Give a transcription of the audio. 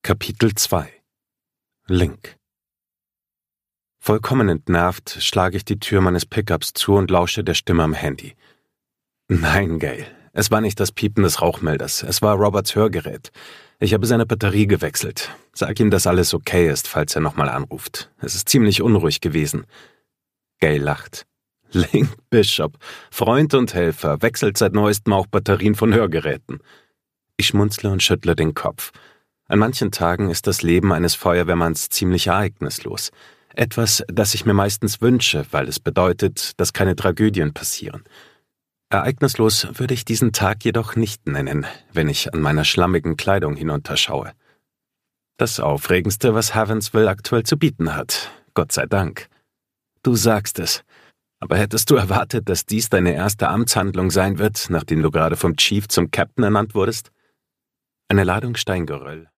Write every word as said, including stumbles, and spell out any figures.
Kapitel zwei. Link. Vollkommen entnervt schlage ich die Tür meines Pickups zu und lausche der Stimme am Handy. Nein, Gail, es war nicht das Piepen des Rauchmelders, es war Roberts Hörgerät. Ich habe seine Batterie gewechselt. Sag ihm, dass alles okay ist, falls er nochmal anruft. Es ist ziemlich unruhig gewesen. Gail lacht. Link Bishop, Freund und Helfer, wechselt seit neuestem auch Batterien von Hörgeräten. Ich schmunzle und schüttle den Kopf. An manchen Tagen ist das Leben eines Feuerwehrmanns ziemlich ereignislos. Etwas, das ich mir meistens wünsche, weil es bedeutet, dass keine Tragödien passieren. Ereignislos würde ich diesen Tag jedoch nicht nennen, wenn ich an meiner schlammigen Kleidung hinunterschaue. Das Aufregendste, was Havensville aktuell zu bieten hat. Gott sei Dank. Du sagst es. Aber hättest du erwartet, dass dies deine erste Amtshandlung sein wird, nachdem du gerade vom Chief zum Captain ernannt wurdest? Eine Ladung Steingeröll